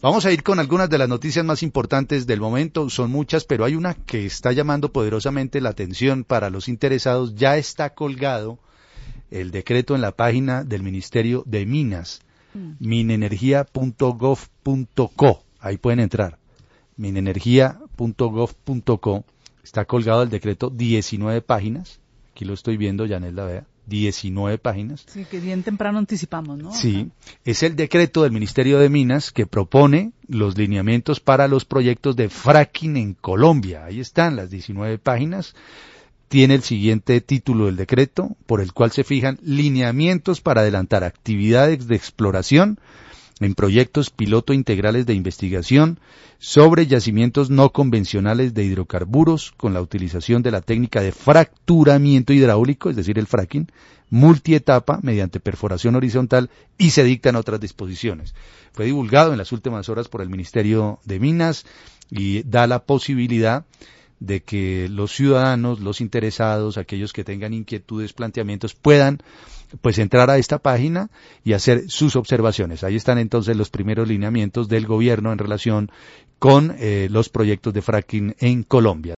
Vamos a ir con algunas de las noticias más importantes del momento, son muchas, pero hay una que está llamando poderosamente la atención para los interesados. Ya está colgado el decreto en la página del Ministerio de Minas, minenergia.gov.co, ahí pueden entrar, minenergia.gov.co, está colgado el decreto, 19 páginas, aquí lo estoy viendo, Janet la vea, 19 páginas. Sí, que bien temprano anticipamos, ¿no? Sí, es el decreto del Ministerio de Minas que propone los lineamientos para los proyectos de fracking en Colombia. Ahí están las 19 páginas. Tiene el siguiente título del decreto, por el cual se fijan lineamientos para adelantar actividades de exploración en proyectos piloto integrales de investigación sobre yacimientos no convencionales de hidrocarburos con la utilización de la técnica de fracturamiento hidráulico, es decir, el fracking, multietapa mediante perforación horizontal, y se dictan otras disposiciones. Fue divulgado en las últimas horas por el Ministerio de Minas y da la posibilidad de que los ciudadanos, los interesados, aquellos que tengan inquietudes, planteamientos, puedan pues entrar a esta página y hacer sus observaciones. Ahí están entonces los primeros lineamientos del gobierno en relación con los proyectos de fracking en Colombia.